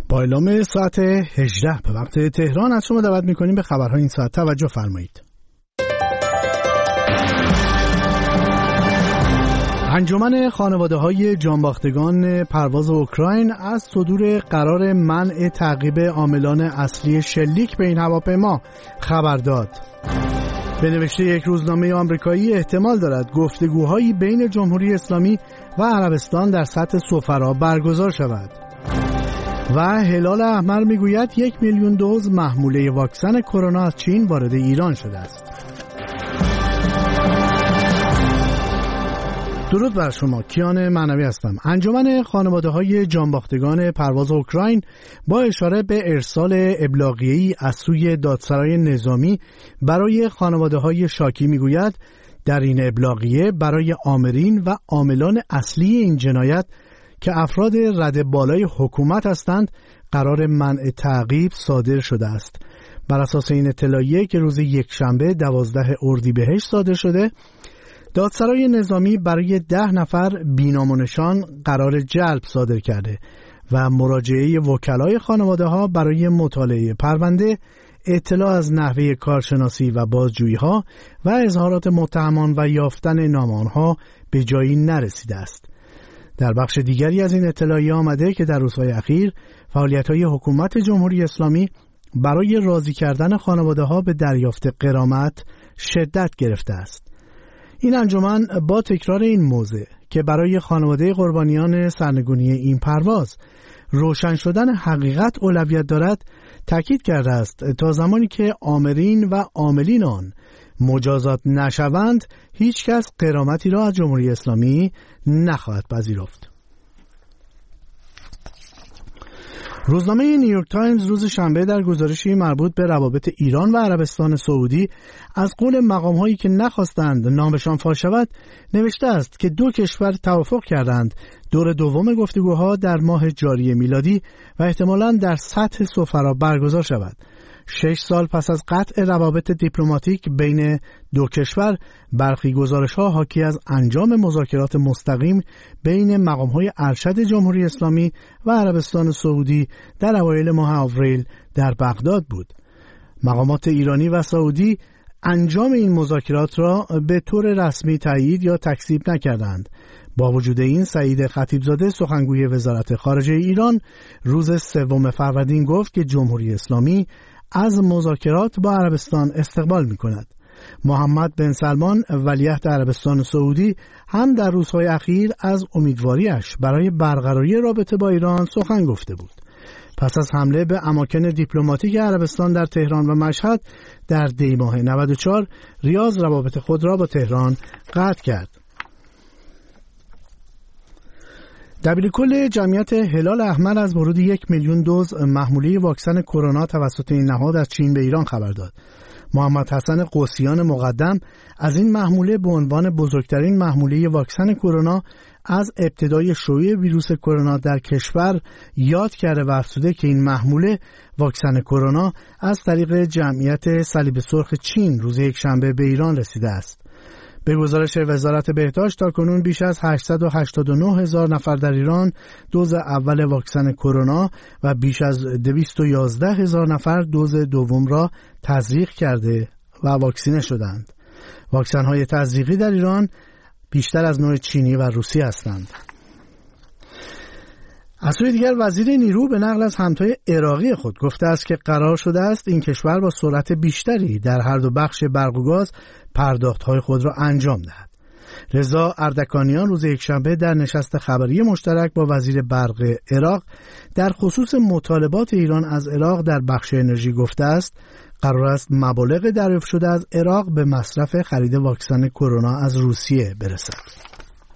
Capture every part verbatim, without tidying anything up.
با اعلام ساعت هجده به وقت تهران از شما دعوت می‌کنیم به خبرهای این ساعت توجه فرمایید. انجمن خانواده‌های جانباختگان پرواز اوکراین از صدور قرار منع تعقیب عاملان اصلی شلیک به این هواپیما خبر داد. به نوشته یک روزنامه آمریکایی احتمال دارد گفتگوهایی بین جمهوری اسلامی و عربستان در سطح سفرا برگزار شود. و هلال احمر میگوید یک میلیون دوز محموله واکسن کرونا از چین وارد ایران شده است. درود بر شما، کیان معنوی هستم. انجمن خانواده‌های جانباختگان پرواز اوکراین با اشاره به ارسال ابلاغیه‌ای از سوی دادسرای نظامی برای خانواده‌های شاکی میگوید در این ابلاغیه برای آمرین و عاملان اصلی این جنایت که افراد رده بالای حکومت هستند قرار منع تعقیب صادر شده است. بر اساس این اطلاعیه که روز یکشنبه دوازده اردیبهشت صادر شده، دادسرای نظامی برای ده نفر بینام و نشان قرار جلب صادر کرده و مراجعه وکلای خانواده ها برای مطالعه پرونده، اطلاع از نحوه کارشناسی و بازجویی ها و اظهارات متهمان و یافتن نام آنها به جایی نرسیده است. در بخش دیگری از این اطلاعیه آمده که در روزهای اخیر فعالیت‌های حکومت جمهوری اسلامی برای راضی کردن خانواده‌ها به دریافت غرامت شدت گرفته است. این انجمن با تکرار این موضوع که برای خانواده قربانیان سرنگونی این پرواز روشن شدن حقیقت اولویت دارد، تاکید کرده است تا زمانی که آمرین و عاملین آن مجازات نشوند هیچ کس غرامتی را از جمهوری اسلامی نخواهد پذیرفت. روزنامه نیویورک تایمز روز شنبه در گزارشی مربوط به روابط ایران و عربستان سعودی از قول مقام‌هایی که نخواستند نامشان فاش شود نوشته است که دو کشور توافق کردند دور دوم گفتگوها در ماه جاری میلادی و احتمالاً در سطح سفرا برگزار شود. شش سال پس از قطع روابط دیپلماتیک بین دو کشور، برخی گزارش‌ها حاکی از انجام مذاکرات مستقیم بین مقام‌های ارشد جمهوری اسلامی و عربستان سعودی در اوایل ماه آوریل در بغداد بود. مقامات ایرانی و سعودی انجام این مذاکرات را به طور رسمی تایید یا تکذیب نکردند. با وجود این، سعید خطیبزاده سخنگوی وزارت خارجه ایران روز سوم فروردین گفت که جمهوری اسلامی از مذاکرات با عربستان استقبال می کند. محمد بن سلمان ولیعهد عربستان سعودی هم در روزهای اخیر از امیدواریش برای برقراری رابطه با ایران سخن گفته بود. پس از حمله به اماکن دیپلماتیک عربستان در تهران و مشهد در دی ماه نود و چهار، ریاض روابط خود را با تهران قطع کرد. دبیرکل جمعیت هلال احمر از ورود یک میلیون دوز محموله واکسن کرونا توسط این نهاد از چین به ایران خبر داد. محمد حسن قوسیان مقدم از این محموله به عنوان بزرگترین محموله واکسن کرونا از ابتدای شیوع ویروس کرونا در کشور یاد کرده و افزوده که این محموله واکسن کرونا از طریق جمعیت صلیب سرخ چین روز یکشنبه به ایران رسیده است. به گزارش وزارت بهداشت تاکنون بیش از هشتصد و هشتاد و نه هزار نفر در ایران دوز اول واکسن کرونا و بیش از دویست و یازده هزار نفر دوز دوم را تزریق کرده و واکسینه شدند. واکسن‌های تزریقی در ایران بیشتر از نوع چینی و روسی هستند. از سوی دیگر وزیر نیرو به نقل از همتای عراقی خود گفته است که قرار شده است این کشور با سرعت بیشتری در هر دو بخش برق و گاز پرداخت‌های خود را انجام دهد. رضا اردکانیان روز یکشنبه در نشست خبری مشترک با وزیر برق عراق در خصوص مطالبات ایران از عراق در بخش انرژی گفته است قرار است مبالغ دریافت شده از عراق به مصرف خرید واکسن کرونا از روسیه برسد.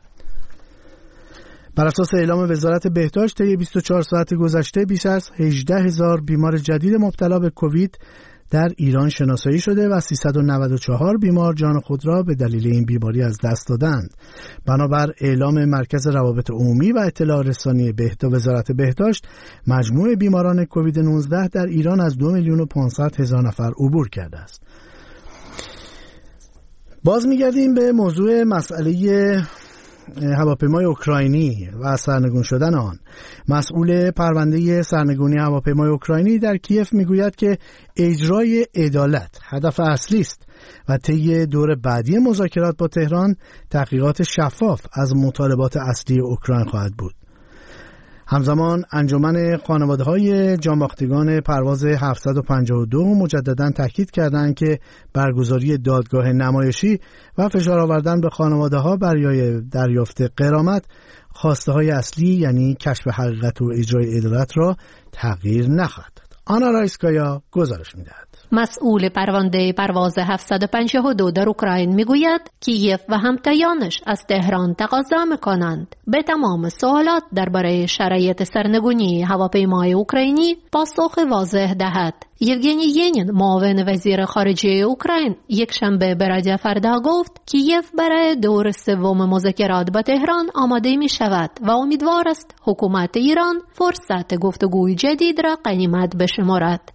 بر اساس اعلام وزارت بهداشت طی بیست و چهار ساعت گذشته بیش از هجده هزار بیمار جدید مبتلا به کووید در ایران شناسایی شده و سیصد و نود و چهار بیمار جان خود را به دلیل این بیماری از دست دادند. بنابر اعلام مرکز روابط عمومی و اطلاع رسانی بهداشت وزارت بهداشت، مجموع بیماران کووید نوزده در ایران از دو میلیون و پانصد هزار نفر عبور کرده است. باز می‌گردیم به موضوع مسئله هواپیمای اوکراینی و سرنگون شدن آن، مسئول پرونده سرنگونی هواپیمای اوکراینی در کیف میگوید که اجرای عدالت هدف اصلی است و طی دور بعدی مذاکرات با تهران تحقیقات شفاف از مطالبات اصلی اوکراین خواهد بود. همزمان انجمن خانواده‌های جانباختگان پرواز هفتصد و پنجاه و دو مجدداً تاکید کردند که برگزاری دادگاه نمایشی و فشار آوردن به خانواده‌ها برای دریافت غرامت خواسته‌های اصلی یعنی کشف حقیقت و اجرای عدالت را تغییر نخواهد داد. آنا رایسکایا گزارش می‌دهد. مسئول پرونده پرواز هفتصد و پنجاه و دو در اوکراین میگوید کیف و همتایانش از تهران تقاضا میکنند به تمام سوالات درباره شرایط سرنگونی هواپیمای اوکراینی پاسخ واضح دهد. یوگنی ینین معاون وزیر خارجه اوکراین یک شنبه به رادیو فردا گفت کیف برای دور سوم مذاکرات با تهران آماده می شود و امیدوار است حکومت ایران فرصت گفتگوی جدید را غنیمت بشمارد.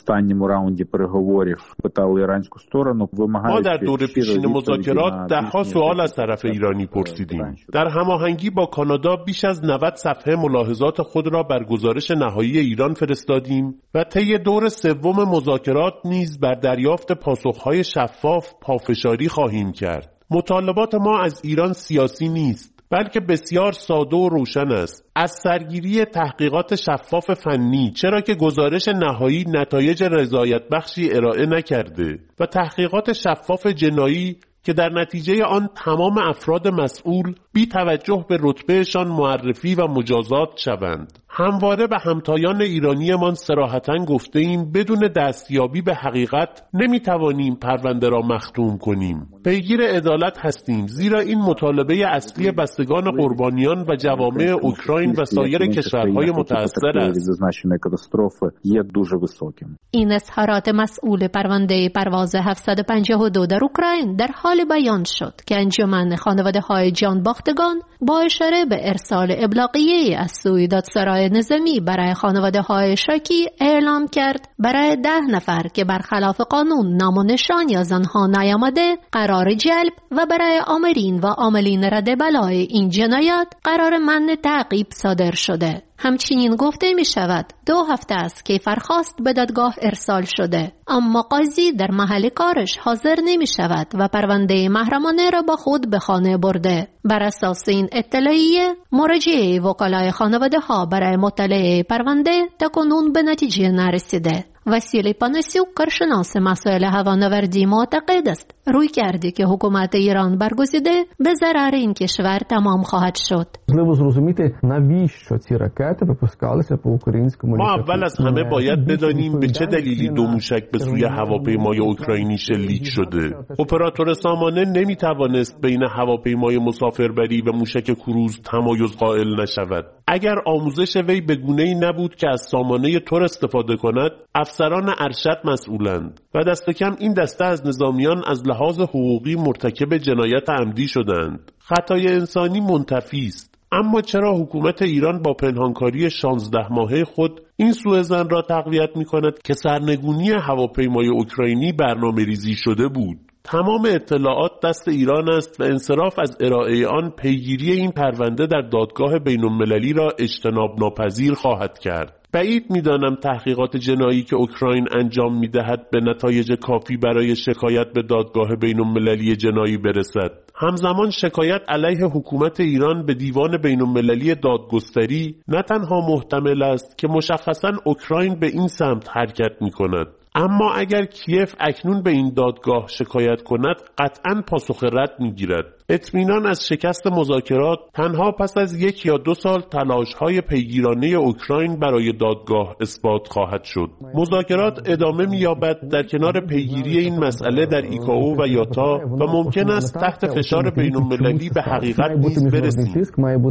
ما در دور پیشین مذاکرات ده‌ها سوال از طرف ایرانی پرسیدیم. در هماهنگی با کانادا بیش از نود صفحه ملاحظات خود را بر گزارش نهایی ایران فرستادیم و طی دور سوم مذاکرات نیز بر دریافت پاسخهای شفاف پافشاری خواهیم کرد. مطالبات ما از ایران سیاسی نیست، بلکه بسیار ساده و روشن است. از سرگیری تحقیقات شفاف فنی، چرا که گزارش نهایی نتایج رضایت بخشی ارائه نکرده، و تحقیقات شفاف جنایی که در نتیجه آن تمام افراد مسئول بی توجه به رتبهشان معرفی و مجازات شوند. همواره به همتایان ایرانیمان صراحتاً گفته ایم بدون دستیابی به حقیقت نمیتوانیم پرونده را مختوم کنیم. پیگیر عدالت هستیم، زیرا این مطالبه اصلی بستگان قربانیان و جوامع اوکراین و سایر کشورهای متأثر است. این اظهارات مسئول پرونده پرواز هفتصد و پنجاه و دو در اوکراین در حال بیان شد که انجمن خانواده‌های جانباختگان با اشاره به ارسال ابلاغیه‌ای از سوی دادسرای نظامی برای خانواده‌های شاکی اعلام کرد برای ده نفر که برخلاف قانون نام و نشانی از آنها نیامده قرار جلب و برای آمرین و عاملین رد بلای این جنایات قرار منع تعقیب صادر شده. همچنین گفته می شود دو هفته است که فرخواست به دادگاه ارسال شده، اما قاضی در محل کارش حاضر نمی شود و پرونده محرمانه را با خود به خانه برده. بر اساس این اطلاعیه مراجعه وکلای خانواده ها برای مطالعه پرونده تاکنون به نتیجه نرسیده. وسیلی پاناسیوک کارشناس مسائل هوانوردی معتقد است روی کرده که حکومت ایران برگزیده به ضرر این کشور تمام خواهد شد. ما اول از همه باید بدانیم به چه دلیلی دو موشک به سوی هواپیمای اوکراینی شلیک شده. اپراتور سامانه نمیتوانست بین هواپیمای مسافربری و موشک کروز تمایز قائل نشود. اگر آموزش وی به گونه‌ای نبود که از سامانه تور استفاده کند، افسران ارشد مسئولند و دست کم این دسته از نظامیان از لحاظ حقوقی مرتکب جنایت عمدی شدند. خطای انسانی منتفی است، اما چرا حکومت ایران با پنهانکاری شانزده ماهه خود این سوءظن را تقویت می‌کند که سرنگونی هواپیمای اوکراینی برنامه‌ریزی شده بود؟ تمام اطلاعات دست ایران است و انصراف از ارائه آن پیگیری این پرونده در دادگاه بین‌المللی را اجتناب ناپذیر خواهد کرد. بعید می‌دانم تحقیقات جنایی که اوکراین انجام می‌دهد به نتایج کافی برای شکایت به دادگاه بین‌المللی جنایی برسد. همزمان شکایت علیه حکومت ایران به دیوان بین‌المللی دادگستری نه تنها محتمل است که مشخصاً اوکراین به این سمت حرکت می‌کند، اما اگر کیف اکنون به این دادگاه شکایت کند قطعاً پاسخ رد می‌گیرد. اطمینان از شکست مذاکرات تنها پس از یک یا دو سال تلاش‌های پیگیرانه اوکراین برای دادگاه اثبات خواهد شد. مذاکرات ادامه می‌یابد در کنار پیگیری این مسئله در ایکائو و یاتا و ممکن است تحت فشار بین‌المللی به حقیقت نیز برسیم.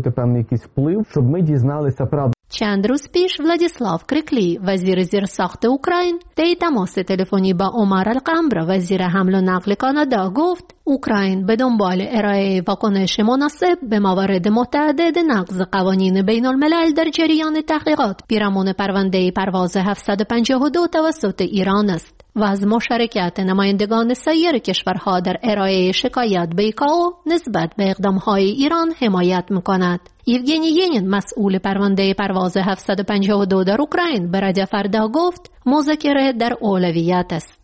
چند روز پیش ولادیسلاو کریکلی وزیر زیرساخت اوکراین طی تماس تلفنی با عمر القمبر وزیر حمل و نقل کانادا گفت اوکراین به دنبال ارائه واکنش مناسب به موارد متعدد نقض قوانین بین الملل در جریان تحقیقات پیرامون پرونده پرواز هفتصد و پنجاه و دو توسط ایران است. و از مشارکت نمایندگان سایر کشورها در ارائه شکایت به ایکائو نسبت به اقدامهای ایران حمایت می‌کند. یوگنی ینین مسئول پرونده پرواز هفتصد و پنجاه و دو در اوکراین به رادیو فردا گفت مذاکره در اولویت است.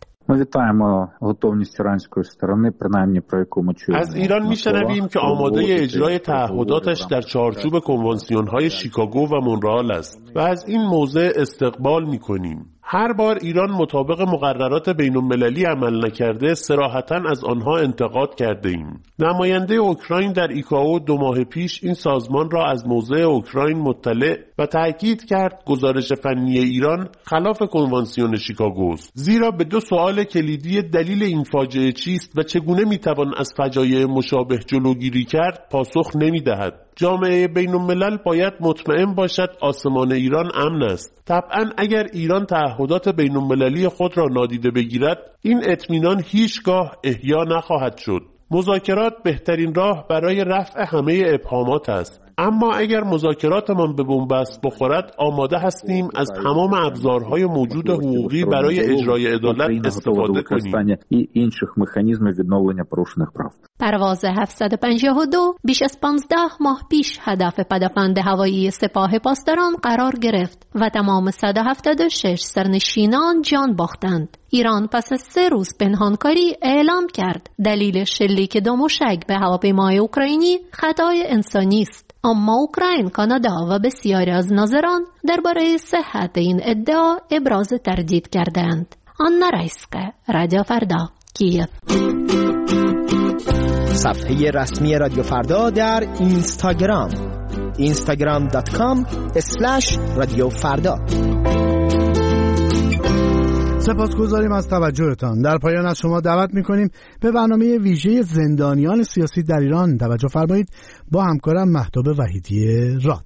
از ایران میشنویم که آماده اجرای تعهداتش در چارچوب کنوانسیون‌های شیکاگو و مونرئال است و از این موضع استقبال می‌کنیم. هر بار ایران مطابق مقررات بین‌المللی عمل نکرده صراحتاً از آنها انتقاد کرده ایم. نماینده اوکراین در ایکائو دو ماه پیش این سازمان را از موضع اوکراین مطلع و تأکید کرد گزارش فنی ایران خلاف کنوانسیون شیکاگو است. زیرا به دو سوال کلیدی دلیل این فاجعه چیست و چگونه میتوان از فجایع مشابه جلوگیری کرد پاسخ نمیدهد. جامعه بین‌الملل باید مطمئن باشد آسمان ایران امن است. طبعاً اگر ایران تعهدات بین‌المللی خود را نادیده بگیرد، این اطمینان هیچگاه احیا نخواهد شد. مذاکرات بهترین راه برای رفع همه ابهامات است. اما اگر مذاکراتمان به بنبست بخورد، آماده هستیم از تمام ابزارهای موجود حقوقی برای اجرای عدالت استفاده کنیم. پرواز هفتصد و پنجاه و دو بیش از پانزده ماه پیش هدف پدافند هوایی سپاه پاسداران قرار گرفت و تمام صد و هفتاد و شش سرنشینان جان باختند. ایران پس از سه روز پنهانکاری اعلام کرد دلیل شلیک دو موشک به هواپیمای اوکراینی خطای انسانی است. اما اوکراین، کانادا و بسیاری از ناظران درباره صحت این ادعا ابراز تردید کردند. آنا رایسکا، رادیو فردا، کیف. صفحه رسمی رادیو فردا در اینستاگرام اینستاگرام دات کام اسلش رادیو فردا. سپاسگزاریم از توجهتان. در پایان از شما دعوت می‌کنیم به برنامه ویژه زندانیان سیاسی در ایران توجه فرمایید با همکارم مهتاب وحیدی راد.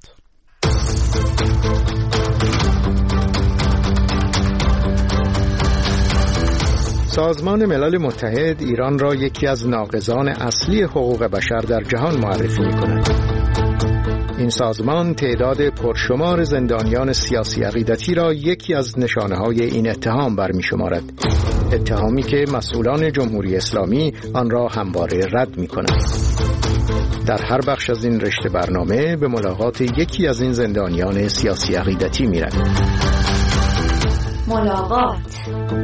سازمان ملل متحد ایران را یکی از ناقضان اصلی حقوق بشر در جهان معرفی می‌کند. این سازمان تعداد پرشمار زندانیان سیاسی عقیدتی را یکی از نشانه‌های این اتهام برمی‌شمارد. اتهامی که مسئولان جمهوری اسلامی آن را همواره رد می‌کنند. در هر بخش از این رشته برنامه به ملاقات یکی از این زندانیان سیاسی عقیدتی می‌رویم. ملاقات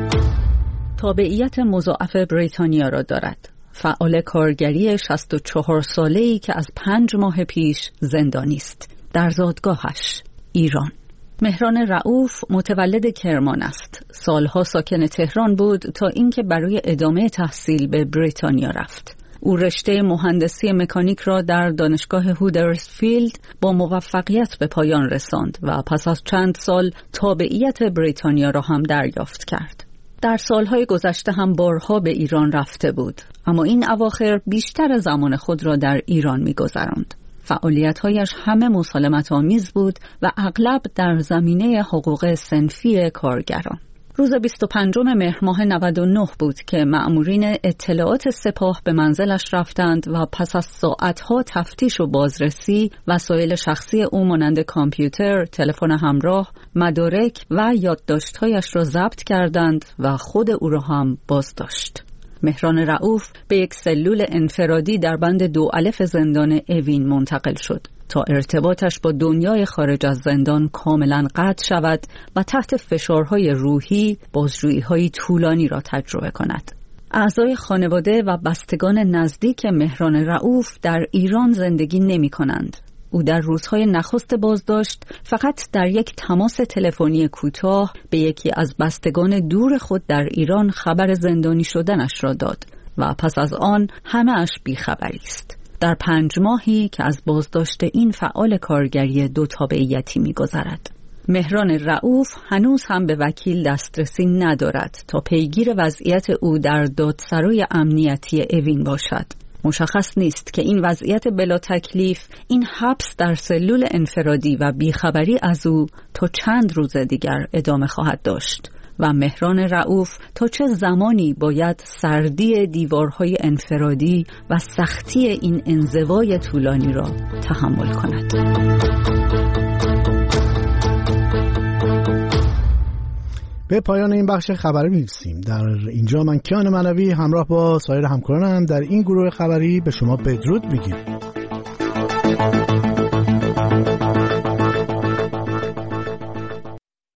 تابعیت مضاعف بریتانیا را دارد. فعال کارگری شصت و چهار ساله‌ای که از پنج ماه پیش زندانی است. در زادگاهش ایران. مهران رؤوف متولد کرمان است. سالها ساکن تهران بود تا اینکه برای ادامه تحصیل به بریتانیا رفت. او رشته مهندسی مکانیک را در دانشگاه هودرسفیلد با موفقیت به پایان رساند و پس از چند سال تابعیت بریتانیا را هم دریافت کرد. در سالهای گذشته هم بارها به ایران رفته بود، اما این اواخر بیشتر زمان خود را در ایران می‌گذراند. فعالیت‌هایش همه مسالمت آمیز بود و اغلب در زمینه حقوق صنفی کارگران. روز بیست و پنجم مهر ماه نود و نه بود که مأمورین اطلاعات سپاه به منزلش رفتند و پس از ساعتها تفتیش و بازرسی وسایل شخصی او مانند کامپیوتر، تلفن همراه، مدارک و یادداشت‌هایش را ضبط کردند و خود او را هم بازداشت. مهران رؤوف به یک سلول انفرادی در بند دو الف زندان اوین منتقل شد تا ارتباطش با دنیای خارج از زندان کاملا قطع شود و تحت فشارهای روحی بازجویی‌های طولانی را تجربه کند. اعضای خانواده و بستگان نزدیک مهران رؤوف در ایران زندگی نمی کنند. او در روزهای نخست بازداشت فقط در یک تماس تلفنی کوتاه به یکی از بستگان دور خود در ایران خبر زندانی شدنش را داد و پس از آن همه اش بیخبری است. در پنج ماهی که از بازداشت این فعال کارگری دو تابعیتی می‌گذرد. مهران رؤوف هنوز هم به وکیل دسترسی ندارد تا پیگیر وضعیت او در دادسرای امنیتی اوین باشد. مشخص نیست که این وضعیت بلا تکلیف، این حبس در سلول انفرادی و بیخبری از او تا چند روز دیگر ادامه خواهد داشت و مهران رؤوف تا چه زمانی باید سردی دیوارهای انفرادی و سختی این انزوای طولانی را تحمل کند. به پایان این بخش خبری می‌رسیم. در اینجا من کیان منوی همراه با سایر همکارانم در این گروه خبری به شما بدرود میگیم.